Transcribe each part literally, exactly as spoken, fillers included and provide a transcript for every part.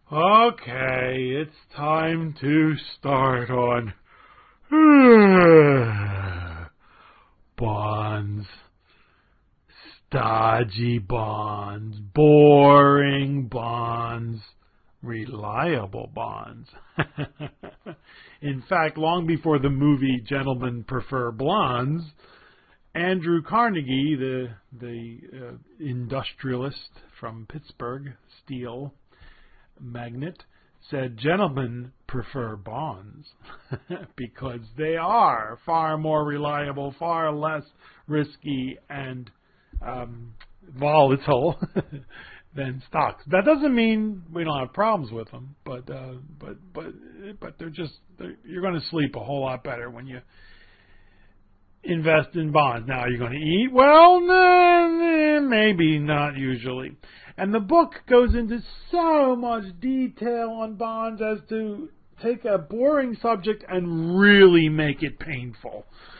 Okay, it's time to start on bonds. Stodgy bonds, boring bonds, reliable bonds. In fact, long before the movie Gentlemen Prefer Blondes, Andrew Carnegie, the the uh, industrialist from Pittsburgh, steel magnate, said gentlemen prefer bonds because they are far more reliable, far less risky, and um, volatile than stocks. That doesn't mean we don't have problems with them, but uh, but but but they're just they're, you're going to sleep a whole lot better when you invest in bonds. Now, are you going to eat? Well, nah, maybe not usually. And the book goes into so much detail on bonds as to take a boring subject and really make it painful.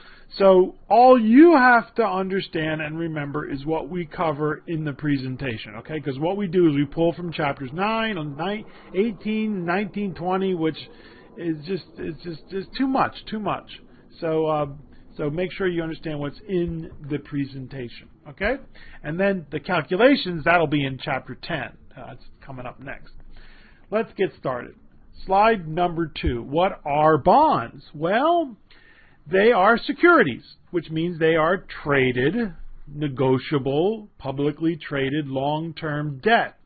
So all you have to understand and remember is what we cover in the presentation, okay? Because what we do is we pull from chapters nine, eighteen, nineteen, twenty, which is just it's just just too much, too much. So uh, so make sure you understand what's in the presentation, okay? And then the calculations, that'll be in chapter ten. Uh, it's coming up next. Let's get started. Slide number two. What are bonds? Well, they are securities, which means they are traded, negotiable, publicly traded long-term debt.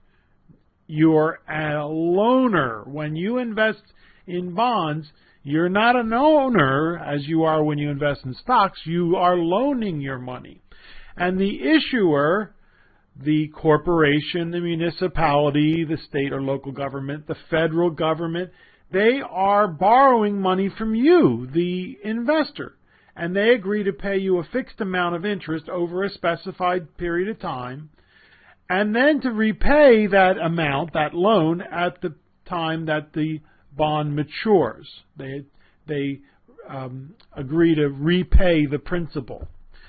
You're a loaner. When you invest in bonds, you're not an owner as you are when you invest in stocks. You are loaning your money. And the issuer, the corporation, the municipality, the state or local government, the federal government, they are borrowing money from you, the investor, and they agree to pay you a fixed amount of interest over a specified period of time, and then to repay that amount, that loan, at the time that the bond matures. They they um, agree to repay the principal.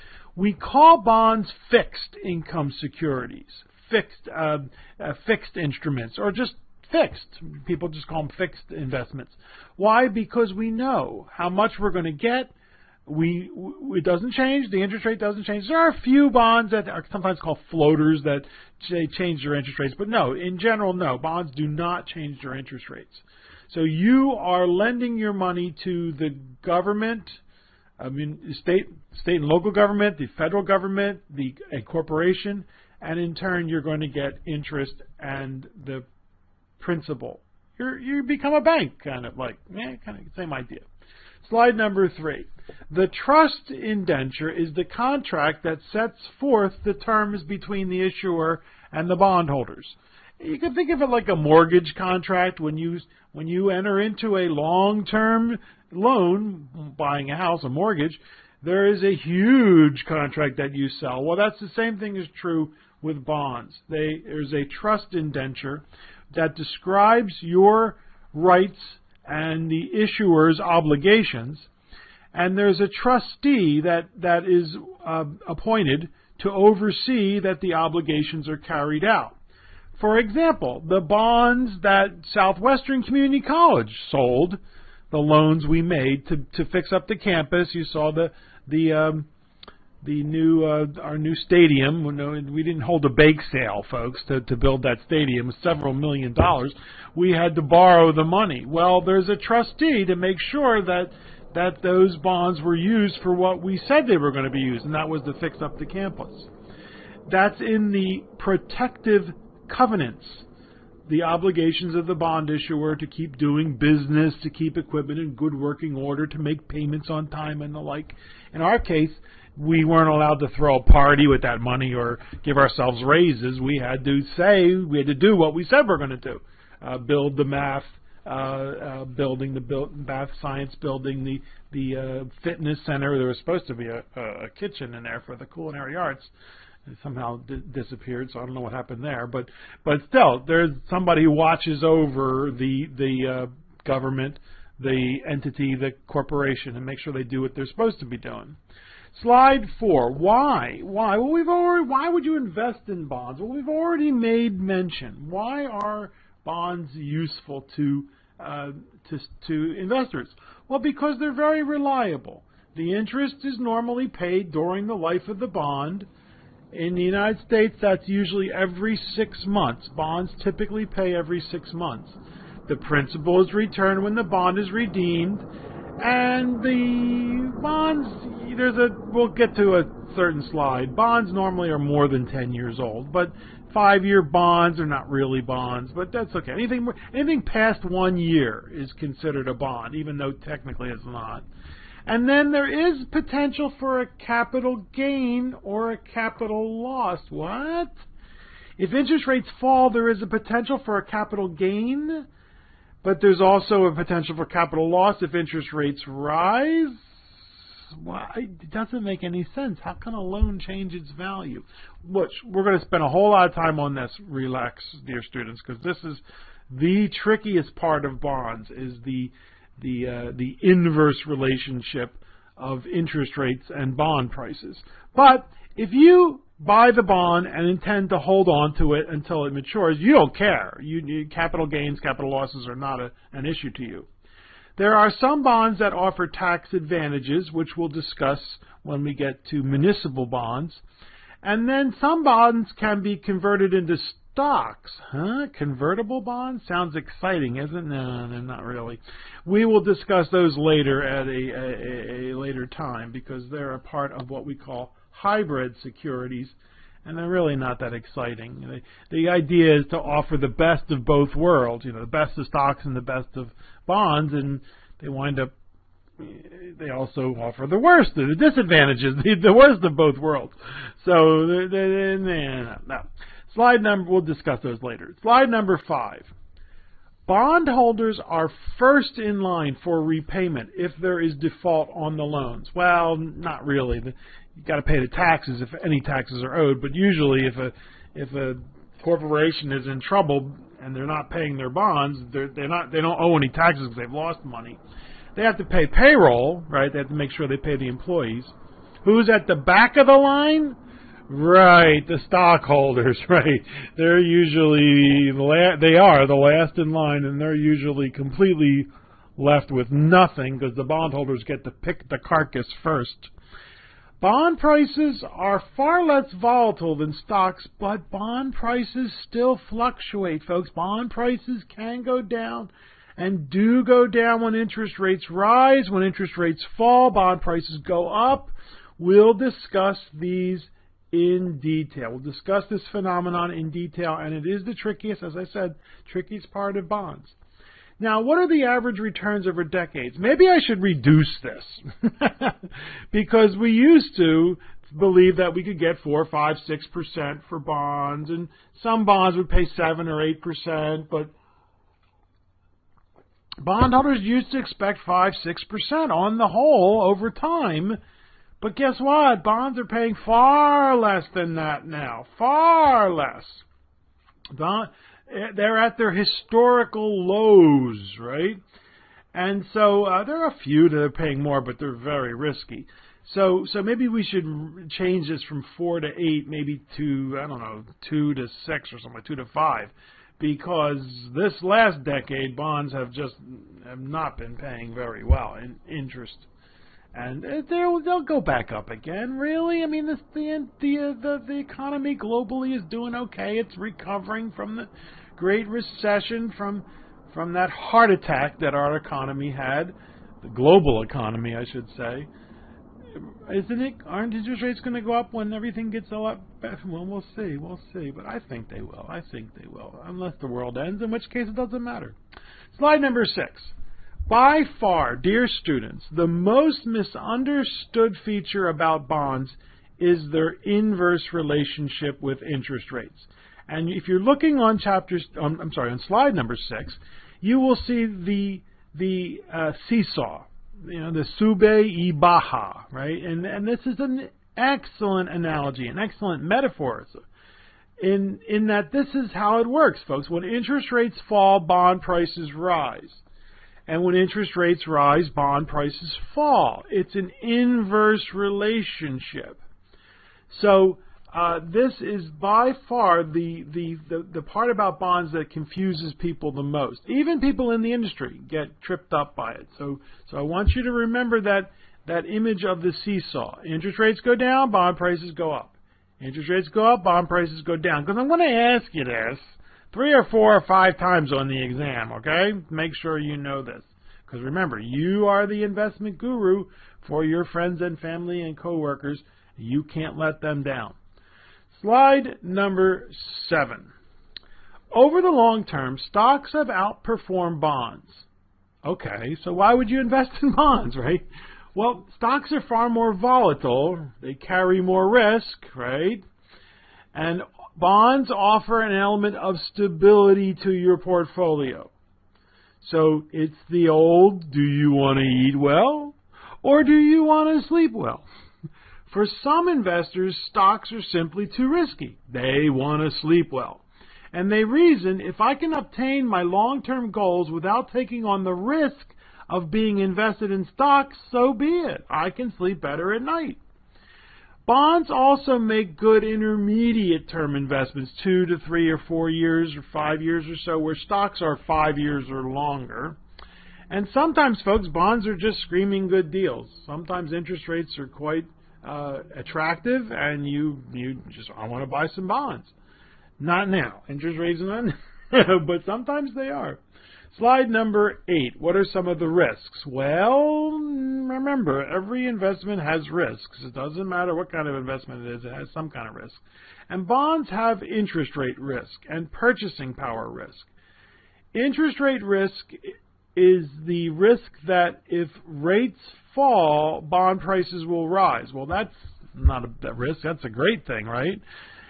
We call bonds fixed income securities, fixed uh, uh, fixed instruments, or just fixed. People just call them fixed investments. Why? Because we know how much we're going to get. We it doesn't change. The interest rate doesn't change. There are a few bonds that are sometimes called floaters that change their interest rates, but no, in general, no. Bonds do not change their interest rates. So you are lending your money to the government, I mean, state, state and local government, the federal government, the a corporation, and in turn you're going to get interest and the principal. You're, you become a bank, kind of like, eh, kind of same idea. Slide number three. The trust indenture is the contract that sets forth the terms between the issuer and the bondholders. You can think of it like a mortgage contract. When you when you enter into a long-term loan, buying a house, a mortgage, there is a huge contract that you sell. Well, that's the same thing is true with bonds. They, there's a trust indenture that describes your rights and the issuer's obligations, and there's a trustee that, that is uh, appointed to oversee that the obligations are carried out. For example, the bonds that Southwestern Community College sold, the loans we made to, to fix up the campus. You saw the the um, the new uh, our new stadium. We didn't hold a bake sale, folks, to, to build that stadium. It was several million dollars. We had to borrow the money. Well, there's a trustee to make sure that that those bonds were used for what we said they were going to be used, and that was to fix up the campus. That's in the protective covenants, the obligations of the bond issuer to keep doing business, to keep equipment in good working order, to make payments on time and the like. In our case, we weren't allowed to throw a party with that money or give ourselves raises. We had to say, we had to do what we said we we're going to do. Uh, build the math uh, uh, building, the build, math science building, the, the uh, fitness center. There was supposed to be a, a kitchen in there for the culinary arts. It somehow d- disappeared, so I don't know what happened there. But but still, there's somebody who watches over the the uh, government, the entity, the corporation, and make sure they do what they're supposed to be doing. Slide four. Why? Why? Well, we've already. Why would you invest in bonds? Well, we've already made mention. Why are bonds useful to uh, to to investors? Well, because they're very reliable. The interest is normally paid during the life of the bond. In the United States, that's usually every six months. Bonds typically pay every six months. The principal is returned when the bond is redeemed, and the bonds, there's a, we'll get to a certain slide. Bonds normally are more than ten years old, but five-year bonds are not really bonds, but that's okay. Anything, anything past one year is considered a bond, even though technically it's not. And then there is potential for a capital gain or a capital loss. What? If interest rates fall, there is a potential for a capital gain, but there's also a potential for capital loss if interest rates rise. Well, it doesn't make any sense. How can a loan change its value? Which we're going to spend a whole lot of time on this. Relax, dear students, because this is the trickiest part of bonds, is the the uh, the inverse relationship of interest rates and bond prices. But if you buy the bond and intend to hold on to it until it matures, you don't care. You, you capital gains, capital losses are not a, an issue to you. There are some bonds that offer tax advantages, which we'll discuss when we get to municipal bonds. And then some bonds can be converted into stocks. Huh? Convertible bonds? Sounds exciting, isn't it? No, no, not really. We will discuss those later at a, a, a later time, because they're a part of what we call hybrid securities, and they're really not that exciting. The, the idea is to offer the best of both worlds, you know, the best of stocks and the best of bonds, and they wind up, they also offer the worst, the disadvantages, the, the worst of both worlds. So, they, they, no, no. Slide number, we'll discuss those later. Slide number five. Bondholders are first in line for repayment if there is default on the loans. Well, not really. You've got to pay the taxes if any taxes are owed, but usually if a if a corporation is in trouble and they're not paying their bonds, they're, they're not they don't owe any taxes because they've lost money. They have to pay payroll, right? They have to make sure they pay the employees. Who's at the back of the line? Right, the stockholders, right. They're usually, the la- they are the last in line, and they're usually completely left with nothing because the bondholders get to pick the carcass first. Bond prices are far less volatile than stocks, but bond prices still fluctuate, folks. Bond prices can go down and do go down when interest rates rise. When interest rates fall, bond prices go up. We'll discuss these in detail. We'll discuss this phenomenon in detail, and it is the trickiest, as I said, trickiest part of bonds. Now, what are the average returns over decades? Maybe I should reduce this because we used to believe that we could get four, five, six percent for bonds, and some bonds would pay seven or eight percent, but bondholders used to expect five, six percent on the whole over time. But guess what? Bonds are paying far less than that now. Far less. They're at their historical lows, right? And so uh, there are a few that are paying more, but they're very risky. So so maybe we should change this from four to eight, maybe to, I don't know, two to six or something, two to five. Because this last decade, bonds have just have not been paying very well in interest. And they'll they'll go back up again. Really, I mean, this, the the the the economy globally is doing okay. It's recovering from the Great Recession, from from that heart attack that our economy had, the global economy, I should say. Isn't it? Aren't interest rates going to go up when everything gets a lot better? Well, we'll see. We'll see. But I think they will. I think they will, unless the world ends, in which case it doesn't matter. Slide number six. By far, dear students, the most misunderstood feature about bonds is their inverse relationship with interest rates. And if you're looking on chapters, um, I'm sorry, on slide number six, you will see the the uh, seesaw, you know, the sube y baja, right? And and this is an excellent analogy, an excellent metaphor. In in that this is how it works, folks. When interest rates fall, bond prices rise. And when interest rates rise, bond prices fall. It's an inverse relationship. So Uh, this is by far the, the, the, the part about bonds that confuses people the most. Even people in the industry get tripped up by it. So, so I want you to remember that, that image of the seesaw. Interest rates go down, bond prices go up. Interest rates go up, bond prices go down. Because I'm going to ask you this three or four or five times on the exam, okay? Make sure you know this. Because remember, you are the investment guru for your friends and family and coworkers. You can't let them down. Slide number seven. Over the long term, stocks have outperformed bonds. Okay, so why would you invest in bonds, right? Well, stocks are far more volatile. They carry more risk, right? And bonds offer an element of stability to your portfolio. So it's the old, do you want to eat well or do you want to sleep well? For some investors, stocks are simply too risky. They want to sleep well. And they reason, if I can obtain my long-term goals without taking on the risk of being invested in stocks, so be it. I can sleep better at night. Bonds also make good intermediate-term investments, two to three or four years or five years or so, where stocks are five years or longer. And sometimes, folks, bonds are just screaming good deals. Sometimes interest rates are quite Uh, attractive, and you you just I want to buy some bonds. Not now, interest rates are not, but sometimes they are. Slide number eight. What are some of the risks? Well, remember, every investment has risks. It doesn't matter what kind of investment it is; it has some kind of risk. And bonds have interest rate risk and purchasing power risk. Interest rate risk is the risk that if rates fall, bond prices will rise. Well, that's not a, a risk. That's a great thing, right?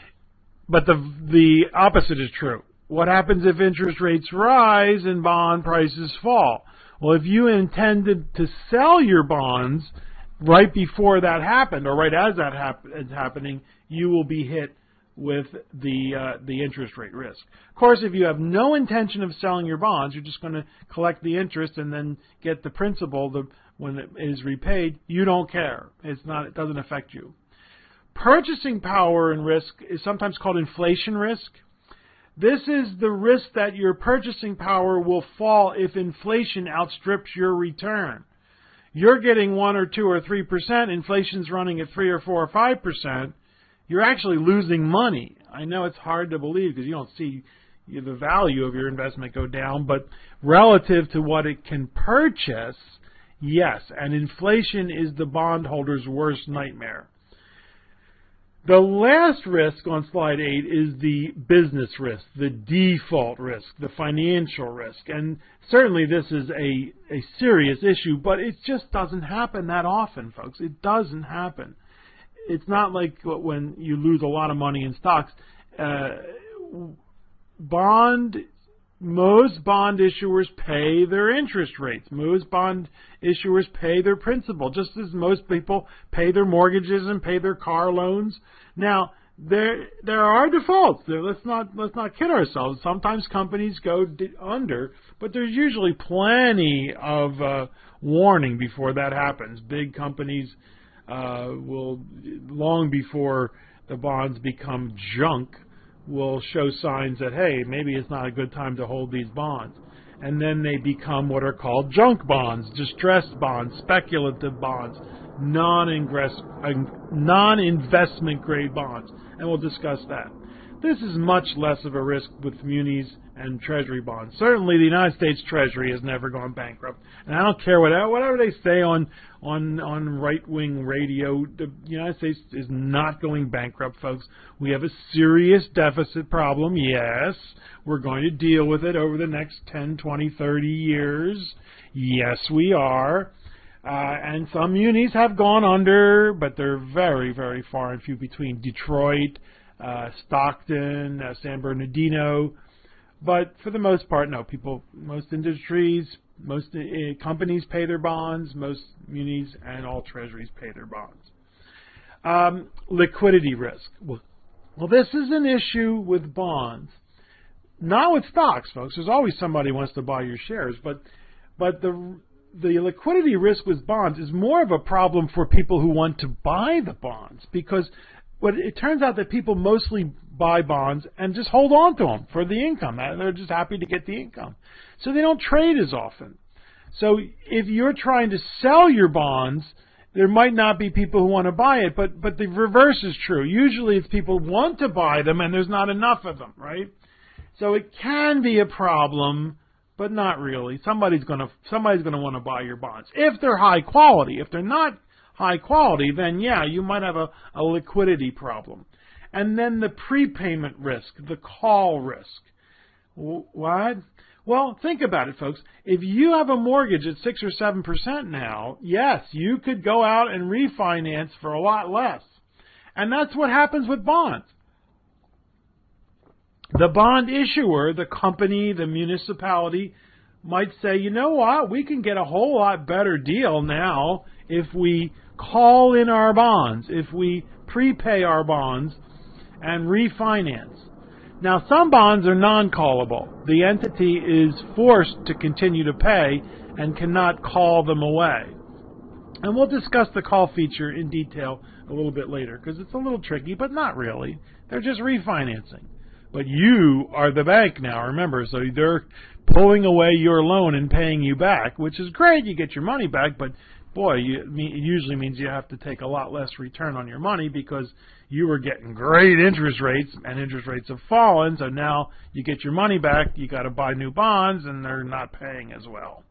But the the opposite is true. What happens if interest rates rise and bond prices fall? Well, if you intended to sell your bonds right before that happened, or right as that hap- is happening, you will be hit with the uh, the interest rate risk. Of course, if you have no intention of selling your bonds, you're just going to collect the interest and then get the principal the, when it is repaid. You don't care. It's not. It doesn't affect you. Purchasing power and risk is sometimes called inflation risk. This is the risk that your purchasing power will fall if inflation outstrips your return. You're getting one or two or three percent. Inflation's running at three or four or five percent. You're actually losing money. I know it's hard to believe because you don't see the value of your investment go down, but relative to what it can purchase, yes, and inflation is the bondholder's worst nightmare. The last risk on slide eight is the business risk, the default risk, the financial risk. And certainly this is a, a serious issue, but it just doesn't happen that often, folks. It doesn't happen. It's not like when you lose a lot of money in stocks. Uh, bond, most bond issuers pay their interest rates. Most bond issuers pay their principal, just as most people pay their mortgages and pay their car loans. Now, there there are defaults. There, let's not let's not kid ourselves. Sometimes companies go d- under, but there's usually plenty of uh, warning before that happens. Big companies Uh, will, long before the bonds become junk, will show signs that, hey, maybe it's not a good time to hold these bonds. And then they become what are called junk bonds, distressed bonds, speculative bonds, non-investment grade bonds. And we'll discuss that. This is much less of a risk with munis and Treasury bonds. Certainly, the United States Treasury has never gone bankrupt, and I don't care whatever, whatever they say on on on right-wing radio. The United States is not going bankrupt, folks. We have a serious deficit problem. Yes, we're going to deal with it over the next ten, twenty, thirty years. Yes, we are. Uh, and some munis have gone under, but they're very, very far and few between. Detroit, uh, Stockton, uh, San Bernardino. But for the most part, no. People, most industries, most uh, companies pay their bonds. Most munis and all treasuries pay their bonds. Um, liquidity risk. Well, well, this is an issue with bonds, not with stocks, folks. There's always somebody who wants to buy your shares, but but the the liquidity risk with bonds is more of a problem for people who want to buy the bonds, because what it turns out that people mostly buy bonds and just hold on to them for the income. They're just happy to get the income. So they don't trade as often. So if you're trying to sell your bonds, there might not be people who want to buy it, but but the reverse is true. Usually it's people want to buy them and there's not enough of them, right? So it can be a problem, but not really. Somebody's going to somebody's going to want to buy your bonds if they're high quality. If they're not high quality, then yeah, you might have a, a liquidity problem. And then the prepayment risk, the call risk. What? Well, think about it, folks. If you have a mortgage at six or seven percent now, yes, you could go out and refinance for a lot less. And that's what happens with bonds. The bond issuer, the company, the municipality, might say, you know what, we can get a whole lot better deal now if we call in our bonds, if we prepay our bonds and refinance. Now, some bonds are non-callable. The entity is forced to continue to pay and cannot call them away. And we'll discuss the call feature in detail a little bit later because it's a little tricky, but not really. They're just refinancing. But you are the bank now, remember, so they're pulling away your loan and paying you back, which is great. You get your money back, but boy, you, it usually means you have to take a lot less return on your money because you were getting great interest rates, and interest rates have fallen, so now you get your money back, you got to buy new bonds, and they're not paying as well.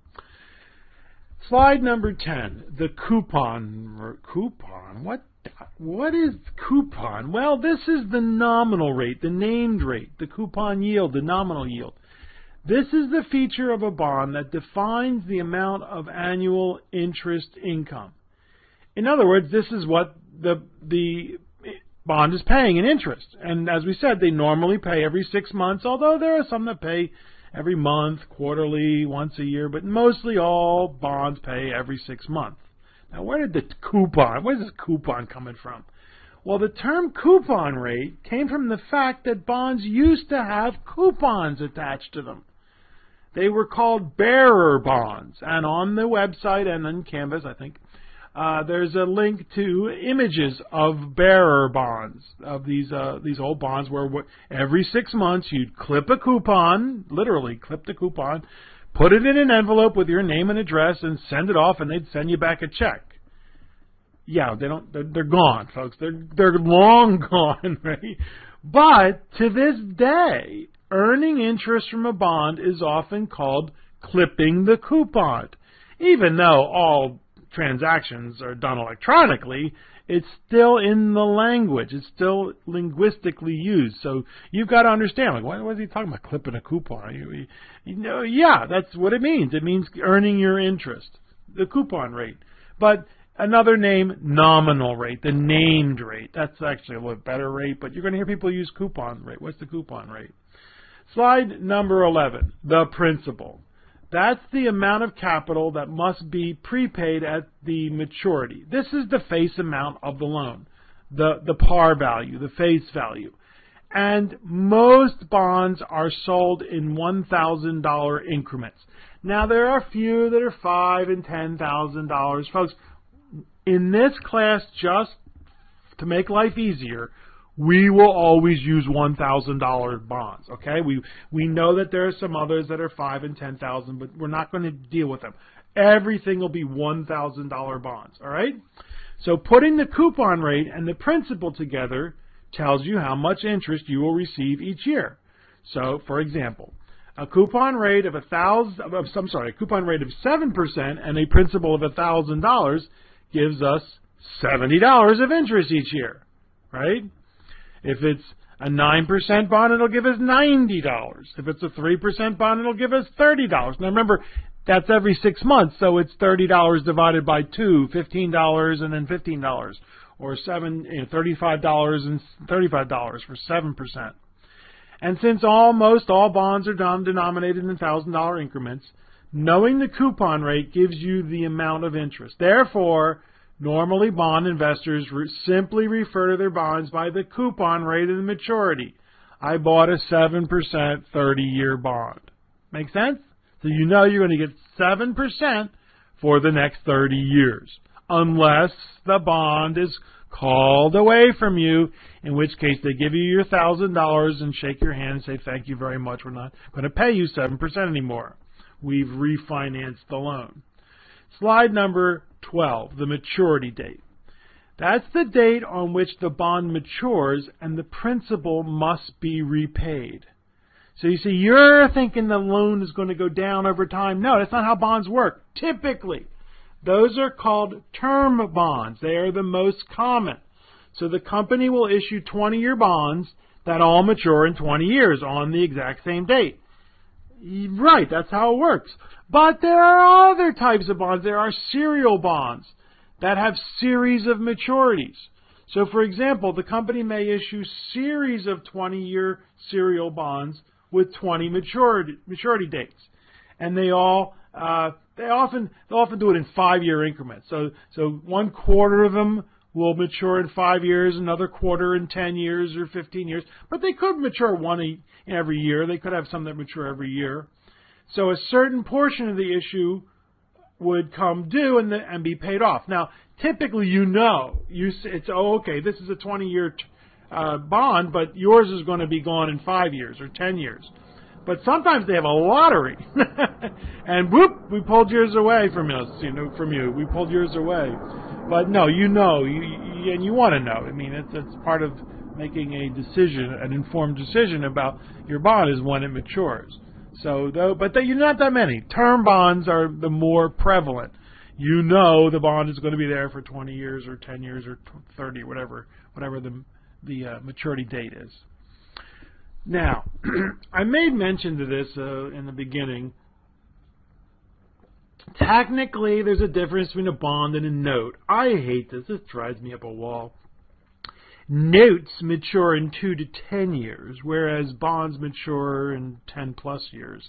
Slide number ten, the coupon. Coupon? What? What is coupon? Well, this is the nominal rate, the named rate, the coupon yield, the nominal yield. This is the feature of a bond that defines the amount of annual interest income. In other words, this is what the the bond is paying in interest. And as we said, they normally pay every six months, although there are some that pay every month, quarterly, once a year, but mostly all bonds pay every six months. Now, where did the coupon, where's this coupon coming from? Well, the term coupon rate came from the fact that bonds used to have coupons attached to them. They were called bearer bonds. And on the website and on Canvas, I think, uh, there's a link to images of bearer bonds, of these uh, these old bonds where every six months you'd clip a coupon, literally clip the coupon, put it in an envelope with your name and address, and send it off, and they'd send you back a check. Yeah, they don't. They're, they're gone, folks. They're they're long gone, right? But to this day, earning interest from a bond is often called clipping the coupon, even though all transactions are done electronically. It's still in the language. It's still linguistically used. So you've got to understand, like, what, what is he talking about, clipping a coupon? You, you know, yeah, that's what it means. It means earning your interest, the coupon rate. But another name, nominal rate, the named rate. That's actually a little better rate, but you're going to hear people use coupon rate. What's the coupon rate? Slide number eleven, the principal. That's the amount of capital that must be prepaid at the maturity. This is the face amount of the loan, the, the par value, the face value. And most bonds are sold in one thousand dollar increments. Now, there are a few that are five thousand dollars and ten thousand dollars. Folks, in this class, just to make life easier, we will always use one thousand dollar bonds, okay? We we know that there are some others that are five thousand dollars and ten thousand dollars, but we're not going to deal with them. Everything will be one thousand dollar bonds, all right? So putting the coupon rate and the principal together tells you how much interest you will receive each year. So, for example, a coupon rate of a thousand, of, I'm sorry, a coupon rate of seven percent and a principal of a thousand dollars gives us seventy dollars of interest each year, right? If it's a nine percent bond, it'll give us ninety dollars. If it's a three percent bond, it'll give us thirty dollars. Now remember, that's every six months, so it's thirty dollars divided by two, fifteen dollars and then fifteen dollars. Or seven, you know, thirty-five dollars and thirty-five dollars for seven percent. And since almost all bonds are denominated in one thousand dollar increments, knowing the coupon rate gives you the amount of interest. Therefore, normally bond investors re- simply refer to their bonds by the coupon rate of the maturity. I bought a seven percent thirty-year bond. Make sense? So you know you're going to get seven percent for the next thirty years. Unless the bond is called away from you, in which case they give you your one thousand dollars and shake your hand and say, thank you very much, we're not going to pay you seven percent anymore. We've refinanced the loan. Slide number twelve, the maturity date. That's the date on which the bond matures and the principal must be repaid. So you see, you're thinking the loan is going to go down over time. No, that's not how bonds work. Typically, those are called term bonds. They are the most common. So the company will issue twenty-year bonds that all mature in twenty years on the exact same date. Right, that's how it works. But there are other types of bonds. There are serial bonds that have series of maturities. So, for example, the company may issue series of twenty-year serial bonds with twenty maturity maturity dates, and they all uh, they often they often do it in five-year increments. So, so one quarter of them will mature in five years, another quarter in ten years or fifteen years. But they could mature one in every year. They could have some that mature every year. So, a certain portion of the issue would come due and, the, and be paid off. Now, typically, you know, you it's oh, okay, this is a twenty-year uh, bond, but yours is going to be gone in five years or ten years. But sometimes they have a lottery, and whoop, we pulled yours away from us, you know, from you. We pulled yours away. But no, you know, you, you and you want to know. I mean, it's it's part of making a decision, an informed decision about your bond is when it matures. So, though, but you're not that many. Term bonds are the more prevalent. You know, the bond is going to be there for twenty years or ten years or thirty, whatever, whatever the the uh, maturity date is. Now, I made mention to this uh, in the beginning. Technically, there's a difference between a bond and a note. I hate this. This drives me up a wall. Notes mature in two to ten years, whereas bonds mature in ten plus years.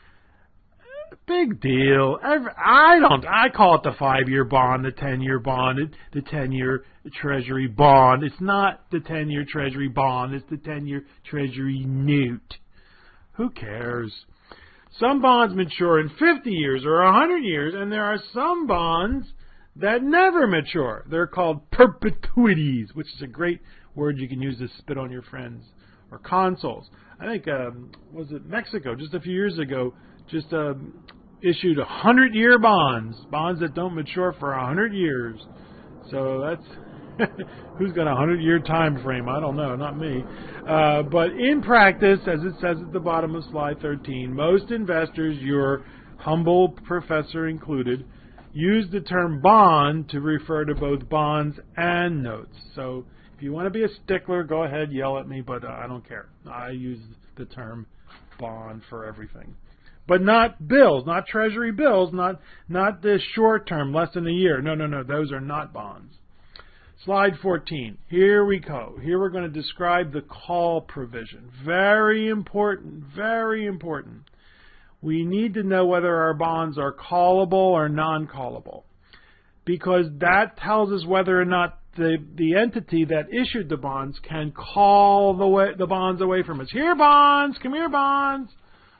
Big deal. I don't. I call it the five-year bond, the ten-year bond, the ten-year Treasury bond. It's not the ten-year Treasury bond. It's the ten-year Treasury note. Who cares? Some bonds mature in fifty years or one hundred years, and there are some bonds that never mature. They're called perpetuities, which is a great word you can use to spit on your friends. Or consols. I think, um, was it Mexico, just a few years ago, just um, issued one hundred-year bonds, bonds that don't mature for one hundred years. So that's, who's got a one hundred-year time frame? I don't know, not me. Uh, but in practice, as it says at the bottom of slide thirteen, most investors, your humble professor included, use the term bond to refer to both bonds and notes. So if you want to be a stickler, go ahead, yell at me, but uh, I don't care. I use the term bond for everything. But not bills, not Treasury bills, not, not the short term, less than a year. No, no, no, those are not bonds. Slide fourteen. Here we go. Here we're going to describe the call provision. Very important, very important. We need to know whether our bonds are callable or non-callable, because that tells us whether or not the, the entity that issued the bonds can call the, way, the bonds away from us. Here, bonds! Come here, bonds!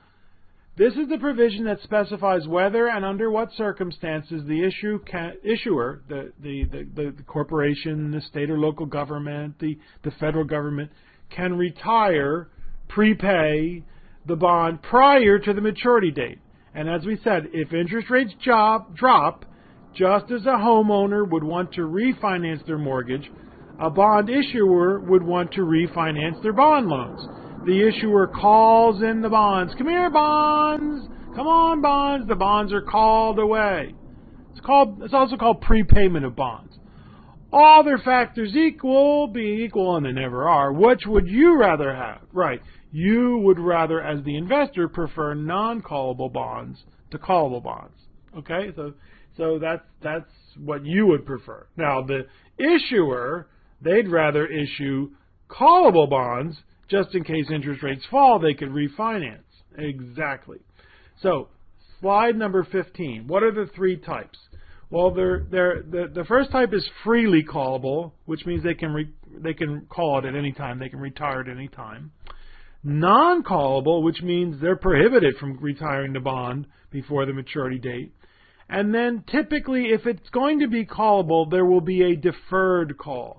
This is the provision that specifies whether and under what circumstances the issue can, issuer, the, the, the, the corporation, the state or local government, the, the federal government, can retire, prepay the bond prior to the maturity date. And as we said, if interest rates drop, drop, just as a homeowner would want to refinance their mortgage, a bond issuer would want to refinance their bond loans. The issuer calls in the bonds. Come here, bonds! Come on, bonds! The bonds are called away. It's called. It's also called prepayment of bonds. All their factors equal, being equal, and they never are. Which would you rather have? Right. You would rather, as the investor, prefer non-callable bonds to callable bonds. Okay? So so that's that's what you would prefer. Now, the issuer, they'd rather issue callable bonds just in case interest rates fall, they could refinance. Exactly. So, slide number fifteen. What are the three types? Well, they're, they're, the, the first type is freely callable, which means they can re, they can call it at any time. They can retire at any time. Non-callable, which means they're prohibited from retiring the bond before the maturity date. And then typically, if it's going to be callable, there will be a deferred call.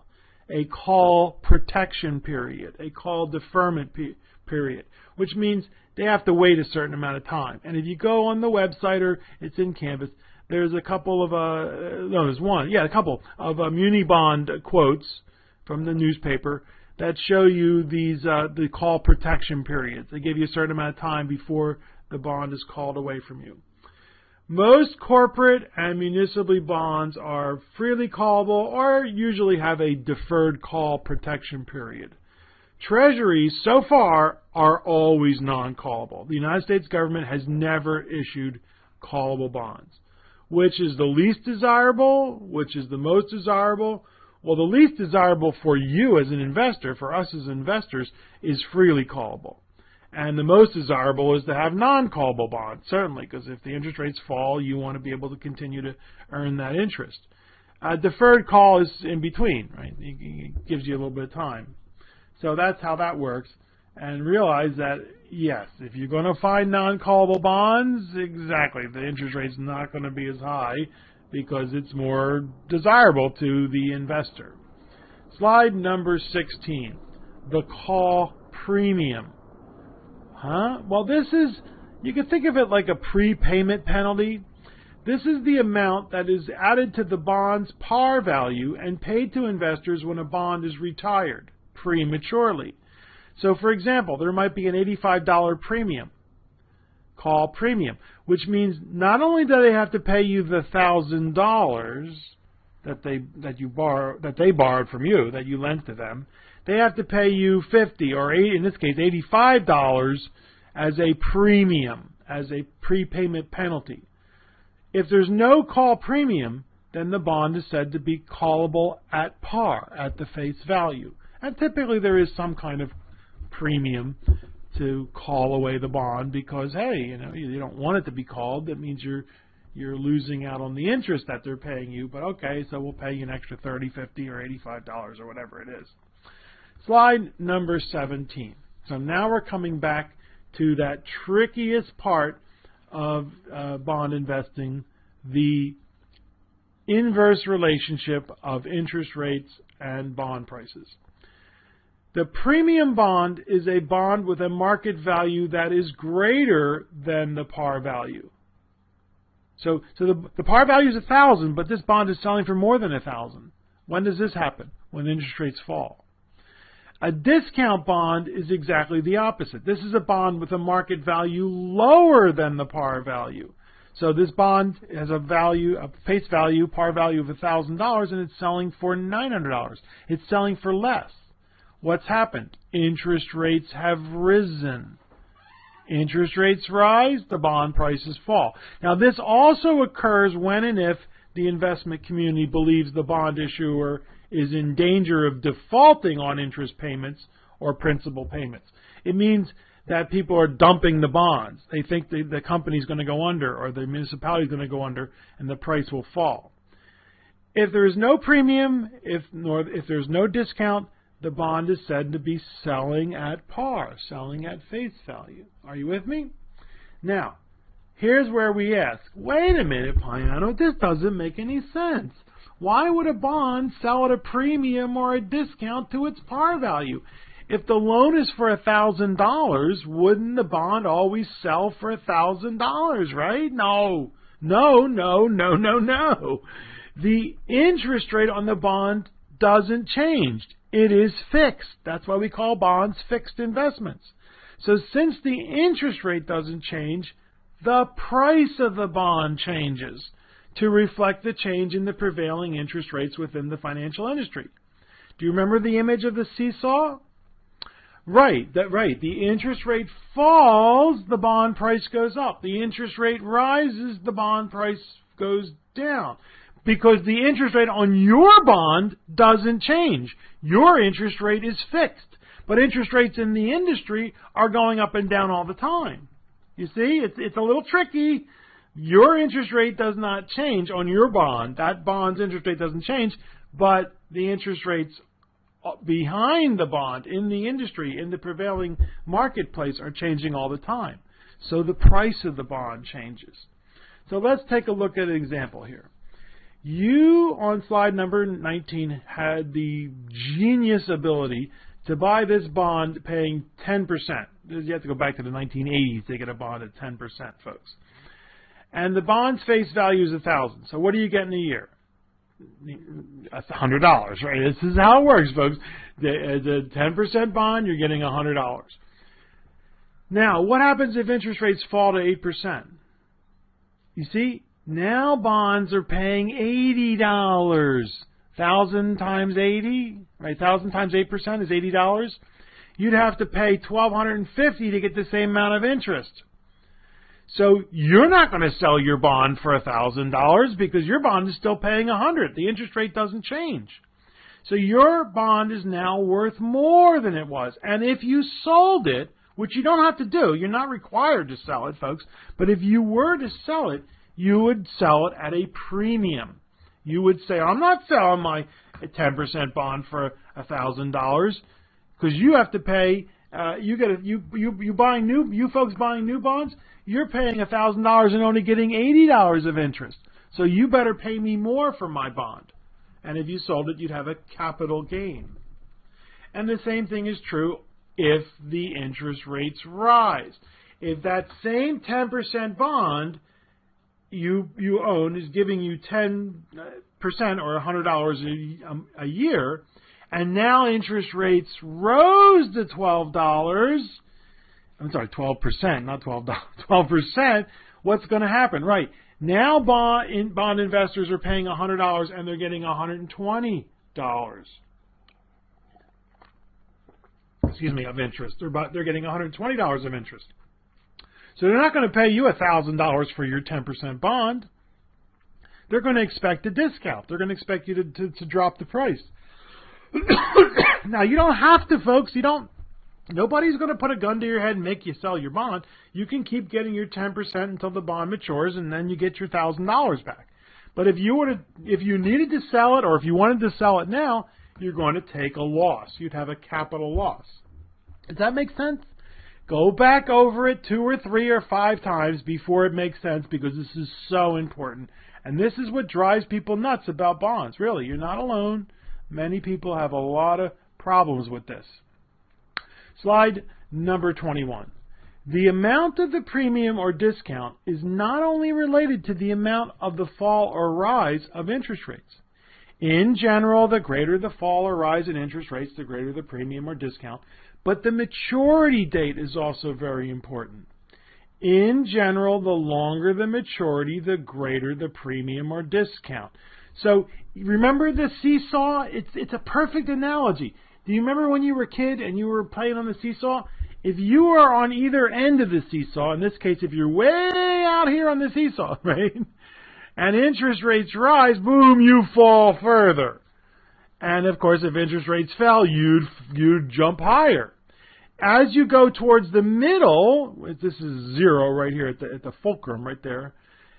a call protection period, a call deferment pe- period, which means they have to wait a certain amount of time. And if you go on the website or it's in Canvas, there's a couple of, uh, no, there's one, yeah, a couple of uh, muni bond quotes from the newspaper that show you these, uh, the call protection periods. They give you a certain amount of time before the bond is called away from you. Most corporate and municipal bonds are freely callable or usually have a deferred call protection period. Treasuries, so far, are always non-callable. The United States government has never issued callable bonds. Which is the least desirable? Which is the most desirable? Well, the least desirable for you as an investor, for us as investors, is freely callable. And the most desirable is to have non-callable bonds, certainly, because if the interest rates fall, you want to be able to continue to earn that interest. Uh, deferred call is in between, right? It gives you a little bit of time. So that's how that works. And realize that, yes, if you're going to find non-callable bonds, exactly, the interest rate's not going to be as high because it's more desirable to the investor. Slide number sixteen, the call premium. Huh? Well, this is, you can think of it like a prepayment penalty. This is the amount that is added to the bond's par value and paid to investors when a bond is retired prematurely. So, for example, there might be an eighty-five dollars premium, call premium, which means not only do they have to pay you the one thousand dollars that they that you borrow that they borrowed from you, that you lent to them, they have to pay you fifty or eighty, in this case eighty-five dollars as a premium, as a prepayment penalty. If there's no call premium, then the bond is said to be callable at par, at the face value. And typically there is some kind of premium to call away the bond because, hey, you know, you don't want it to be called. That means you're you're losing out on the interest that they're paying you. But okay, so we'll pay you an extra thirty, fifty, or eighty-five dollars or whatever it is. Slide number seventeen. So now we're coming back to that trickiest part of uh, bond investing, the inverse relationship of interest rates and bond prices. The premium bond is a bond with a market value that is greater than the par value. So, so the, the par value is one thousand, but this bond is selling for more than one thousand. When does this happen? When interest rates fall. A discount bond is exactly the opposite. This is a bond with a market value lower than the par value. So this bond has a value, a face value, par value of one thousand dollars, and it's selling for nine hundred dollars. It's selling for less. What's happened? Interest rates have risen. Interest rates rise, the bond prices fall. Now, this also occurs when and if the investment community believes the bond issuer is in danger of defaulting on interest payments or principal payments. It means that people are dumping the bonds. They think the, the company is going to go under or the municipality is going to go under and the price will fall. If there is no premium, if, nor, if there's no discount, the bond is said to be selling at par, selling at face value. Are you with me? Now, here's where we ask, wait a minute, Payano, this doesn't make any sense. Why would a bond sell at a premium or a discount to its par value? If the loan is for one thousand dollars, wouldn't the bond always sell for one thousand dollars, right? No, no, no, no, no, no. The interest rate on the bond doesn't change. It is fixed. That's why we call bonds fixed investments. So since the interest rate doesn't change, the price of the bond changes to reflect the change in the prevailing interest rates within the financial industry. Do you remember the image of the seesaw? Right, that right. The interest rate falls, the bond price goes up. The interest rate rises, the bond price goes down. Because the interest rate on your bond doesn't change. Your interest rate is fixed. But interest rates in the industry are going up and down all the time. You see, it's, it's a little tricky. Your interest rate does not change on your bond. That bond's interest rate doesn't change, but the interest rates behind the bond in the industry, in the prevailing marketplace, are changing all the time. So the price of the bond changes. So let's take a look at an example here. You, on slide number nineteen, had the genius ability to buy this bond paying ten percent. You have to go back to the nineteen eighties to get a bond at ten percent, folks. And the bond's face value is one thousand dollars. So what do you get in a year? That's one hundred dollars, right? This is how it works, folks. The, the ten percent bond, you're getting one hundred dollars. Now, what happens if interest rates fall to eight percent? You see, now bonds are paying eighty dollars. one thousand times eighty, right? one thousand times eight percent is eighty dollars. You'd have to pay one thousand two hundred fifty dollars to get the same amount of interest. So you're not going to sell your bond for one thousand dollars because your bond is still paying one hundred dollars. The interest rate doesn't change. So your bond is now worth more than it was. And if you sold it, which you don't have to do, you're not required to sell it, folks, but if you were to sell it, you would sell it at a premium. You would say, I'm not selling my ten percent bond for one thousand dollars because you have to pay, uh, you get a, you, you, you buying new, you folks buying new bonds, you're paying one thousand dollars and only getting eighty dollars of interest. So you better pay me more for my bond. And if you sold it, you'd have a capital gain. And the same thing is true if the interest rates rise. If that same ten percent bond you you own is giving you ten percent or one hundred dollars a, a year, and now interest rates rose to twelve dollars, I'm sorry, twelve percent, not twelve dollars, twelve percent, what's going to happen? Right. Now bond, in, bond investors are paying one hundred dollars and they're getting one hundred twenty dollars. Excuse me, of interest. They're, about, they're getting one hundred twenty dollars of interest. So they're not going to pay you one thousand dollars for your ten percent bond. They're going to expect a discount. They're going to expect you to, to, to drop the price. Now, you don't have to, folks. You don't. Nobody's going to put a gun to your head and make you sell your bond. You can keep getting your ten percent until the bond matures, and then you get your one thousand dollars back. But if you were to, if you needed to sell it, or if you wanted to sell it now, you're going to take a loss. You'd have a capital loss. Does that make sense? Go back over it two or three or five times before it makes sense, because this is so important. And this is what drives people nuts about bonds. Really, you're not alone. Many people have a lot of problems with this. Slide number twenty-one. The amount of the premium or discount is not only related to the amount of the fall or rise of interest rates. In general, the greater the fall or rise in interest rates, the greater the premium or discount. But the maturity date is also very important. In general, the longer the maturity, the greater the premium or discount. So remember the seesaw? It's, it's a perfect analogy. Do you remember when you were a kid and you were playing on the seesaw? If you are on either end of the seesaw, in this case, if you're way out here on the seesaw, right, and interest rates rise, boom, you fall further. And, of course, if interest rates fell, you'd, you'd jump higher. As you go towards the middle, this is zero right here at the, at the fulcrum right there,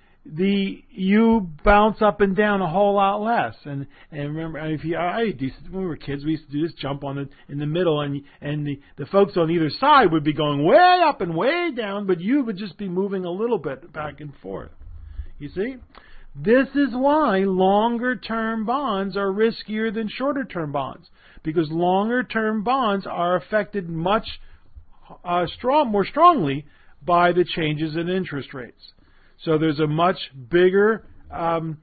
the you bounce up and down a whole lot less. And and remember, if you, I when we were kids, we used to do this jump on the in the middle, and and the the folks on either side would be going way up and way down, but you would just be moving a little bit back and forth. You see, this is why longer term bonds are riskier than shorter term bonds, because longer term bonds are affected much uh, strong more strongly by the changes in interest rates. So there's a much bigger um,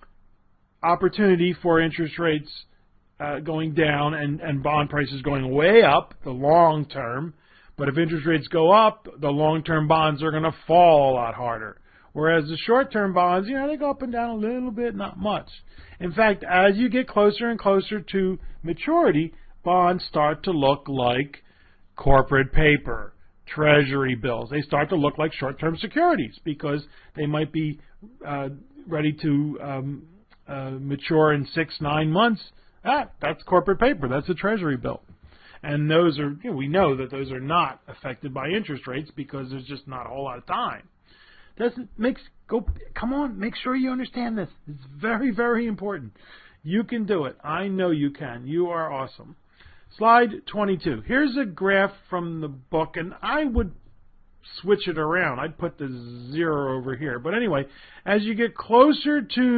opportunity for interest rates uh, going down and, and bond prices going way up, the long term. But if interest rates go up, the long-term bonds are going to fall a lot harder. Whereas the short-term bonds, you know, they go up and down a little bit, not much. In fact, as you get closer and closer to maturity, bonds start to look like corporate paper, treasury bills. They start to look like short-term securities because they might be uh, ready to um, uh, mature in six, nine months. Ah, that's corporate paper. That's a treasury bill. And those are, you know, we know that those are not affected by interest rates because there's just not a whole lot of time. Doesn't makes go. Come on, make sure you understand this. It's very, very important. You can do it. I know you can. You are awesome. Slide twenty-two. Here's a graph from the book, and I would switch it around. I'd put the zero over here. But anyway, as you get closer to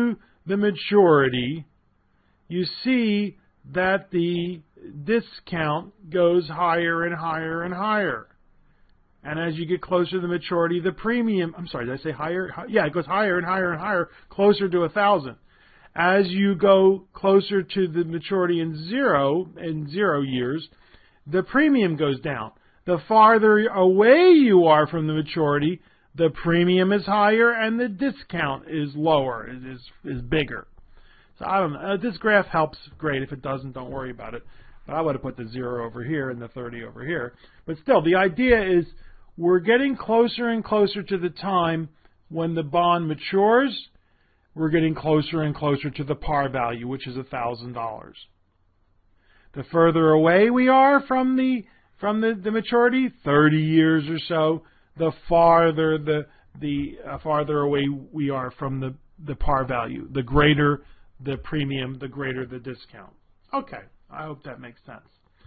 the maturity, you see that the discount goes higher and higher and higher. And as you get closer to the maturity, the premium, I'm sorry, did I say higher? Yeah, it goes higher and higher and higher, closer to a thousand. As you go closer to the maturity in zero, in zero years, the premium goes down. The farther away you are from the maturity, the premium is higher and the discount is lower, is, is bigger. So I don't know. Uh, this graph helps. Great. If it doesn't, don't worry about it. But I would have put the zero over here and the thirty over here. But still, the idea is we're getting closer and closer to the time when the bond matures. We're getting closer and closer to the par value, which is one thousand dollars. The further away we are from the from the, the maturity, thirty years or so, the farther the the uh, farther away we are from the, the par value. The greater the premium, the greater the discount. Okay, I hope that makes sense.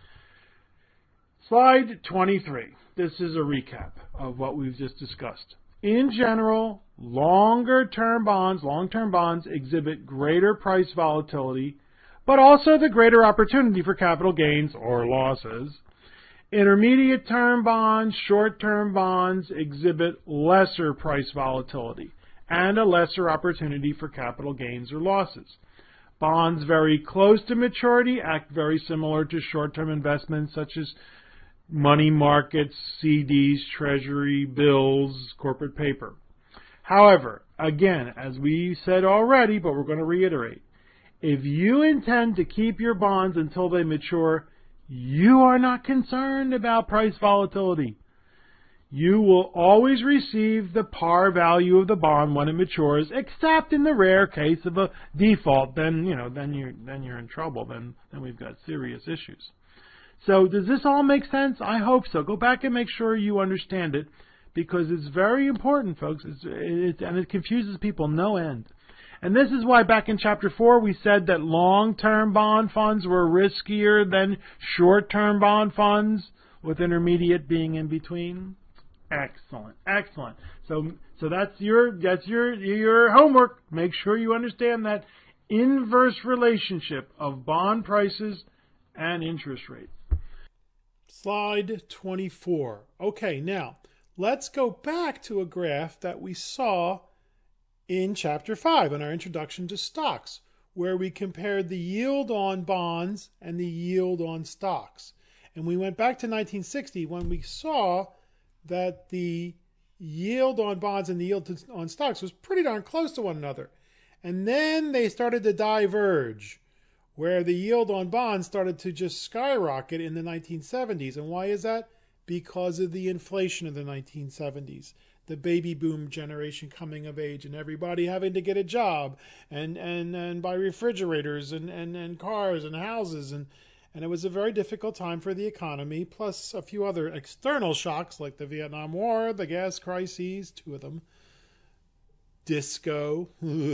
Slide twenty-three. This is a recap of what we've just discussed. In general, longer-term bonds, long-term bonds exhibit greater price volatility, but also the greater opportunity for capital gains or losses. Intermediate-term bonds, short-term bonds exhibit lesser price volatility and a lesser opportunity for capital gains or losses. Bonds very close to maturity act very similar to short-term investments such as money markets, C Ds, treasury, bills, corporate paper. However, again, as we said already, but we're going to reiterate, if you intend to keep your bonds until they mature, you are not concerned about price volatility. You will always receive the par value of the bond when it matures, except in the rare case of a default. Then, you know, then you're then you're in trouble. Then then we've got serious issues. So does this all make sense? I hope so. Go back and make sure you understand it, because it's very important, folks. It's, it, and it confuses people no end. And this is why back in chapter four we said that long-term bond funds were riskier than short-term bond funds, with intermediate being in between. Excellent, excellent. So, so that's your that's your your homework. Make sure you understand that inverse relationship of bond prices and interest rates. Slide twenty-four. Okay, now let's go back to a graph that we saw in chapter five in our introduction to stocks, where we compared the yield on bonds and the yield on stocks. And we went back to nineteen sixty when we saw that the yield on bonds and the yield on stocks was pretty darn close to one another. And then they started to diverge, where the yield on bonds started to just skyrocket in the nineteen seventies. And why is that? Because of the inflation of the nineteen seventies. The baby boom generation coming of age and everybody having to get a job and, and, and buy refrigerators and, and, and cars and houses. And, and it was a very difficult time for the economy, plus a few other external shocks like the Vietnam War, the gas crises, two of them, disco.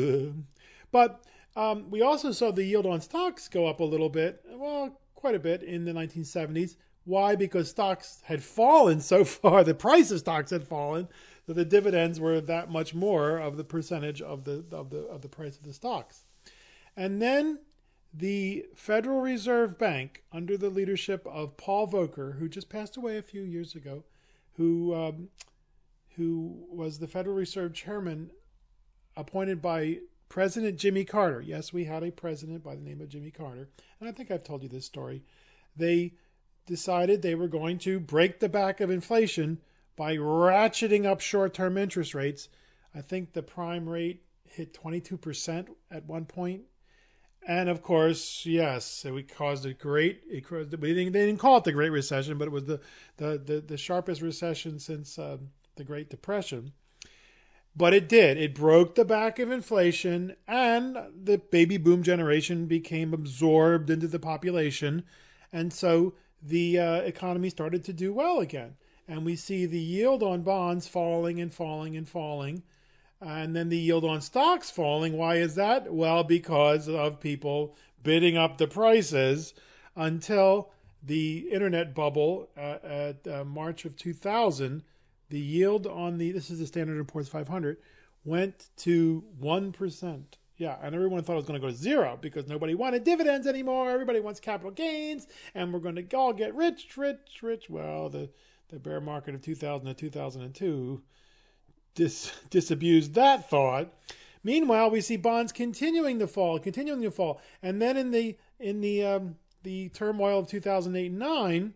But um, we also saw the yield on stocks go up a little bit, well, quite a bit in the nineteen seventies. Why? Because stocks had fallen so far, the price of stocks had fallen, so the dividends were that much more of the percentage of the of the of the price of the stocks. And then the Federal Reserve Bank, under the leadership of Paul Volcker, who just passed away a few years ago, who um, who was the Federal Reserve Chairman appointed by President Jimmy Carter. Yes, we had a president by the name of Jimmy Carter, and I think I've told you this story. They decided they were going to break the back of inflation by ratcheting up short-term interest rates. I think the prime rate hit twenty-two percent at one point. And of course, yes, it caused a great, it caused, they, didn't, they didn't call it the Great Recession, but it was the, the, the, the sharpest recession since uh, the Great Depression. But it did. It broke the back of inflation, and the baby boom generation became absorbed into the population. And so the uh, economy started to do well again. And we see the yield on bonds falling and falling and falling. And then the yield on stocks falling. Why is that? Well, because of people bidding up the prices until the internet bubble uh, at uh, March of two thousand. The yield on the, this is the Standard and Poor's five hundred, went to one percent. Yeah, and everyone thought it was going to go to zero because nobody wanted dividends anymore. Everybody wants capital gains, and we're going to all get rich, rich, rich. Well, the, the bear market of two thousand to two thousand two dis, disabused that thought. Meanwhile, we see bonds continuing to fall, continuing to fall, and then in the in the um, the turmoil of two thousand eight and nine,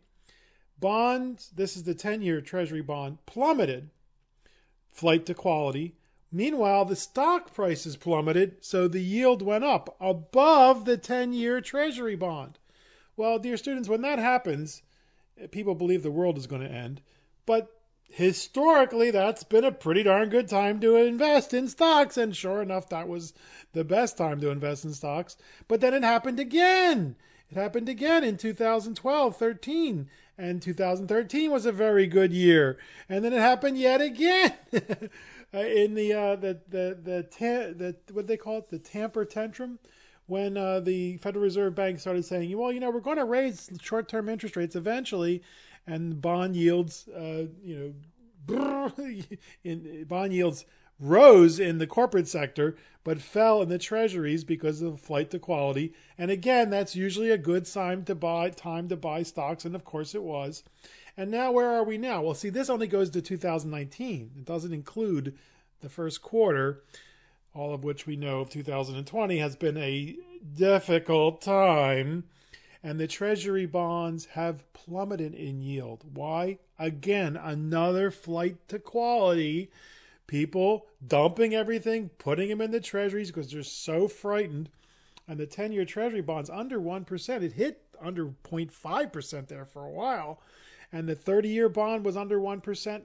bonds. This is the ten-year Treasury bond plummeted, flight to quality. Meanwhile, the stock prices plummeted, so the yield went up above the ten-year Treasury bond. Well, dear students, when that happens, people believe the world is going to end. But historically, that's been a pretty darn good time to invest in stocks. And sure enough, that was the best time to invest in stocks. But then it happened again. It happened again in two thousand twelve, thirteen. And two thousand thirteen was a very good year. And then it happened yet again. in the, uh, the, the, the, the, the, what they call it? The tamper tantrum. When uh, the Federal Reserve Bank started saying, well, you know, we're going to raise short-term interest rates eventually, and bond yields, uh, you know, in, bond yields rose in the corporate sector, but fell in the treasuries because of the flight to quality. And again, that's usually a good time to buy, time to buy stocks, and of course it was. And now where are we now? Well, see, this only goes to two thousand nineteen. It doesn't include the first quarter, all of which we know of two thousand twenty has been a difficult time. And the Treasury bonds have plummeted in yield. Why? Again, another flight to quality. People dumping everything, putting them in the Treasuries because they're so frightened. And the ten-year Treasury bonds under one percent. It hit under zero point five percent there for a while. And the thirty-year bond was under one percent.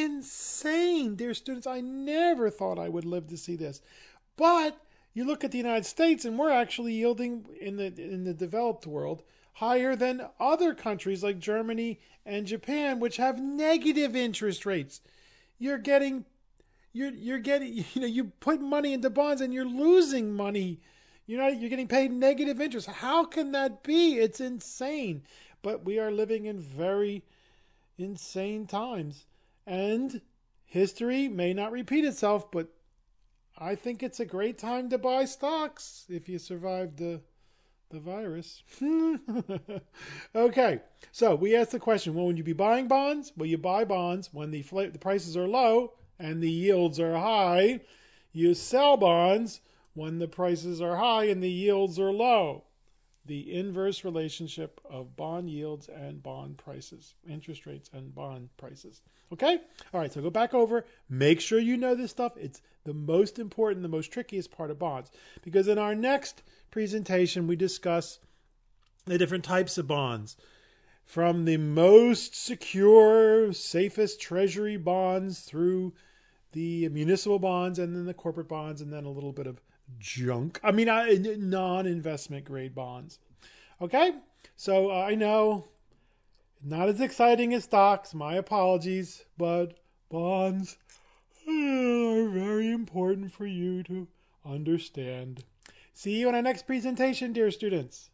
Insane, dear students. I never thought I would live to see this. But you look at the United States, and we're actually yielding in the in the developed world higher than other countries like Germany and Japan, which have negative interest rates. You're getting, you're you're getting, you know, you put money into bonds and you're losing money. You know, you're getting paid negative interest. How can that be? It's insane. But we are living in very insane times, and history may not repeat itself, but I think it's a great time to buy stocks if you survived the the virus. Okay, so we asked the question, well, when you be buying bonds? Well, you buy bonds when the, the prices are low and the yields are high. You sell bonds when the prices are high and the yields are low. The inverse relationship of bond yields and bond prices, interest rates and bond prices. Okay? All right, so go back over. Make sure you know this stuff. It's the most important, the most trickiest part of bonds. Because in our next presentation, we discuss the different types of bonds. From the most secure, safest treasury bonds through the municipal bonds and then the corporate bonds and then a little bit of junk. I mean, non-investment grade bonds. Okay? So uh, I know, not as exciting as stocks. My apologies. But bonds are very important for you to understand. See you in our next presentation, dear students.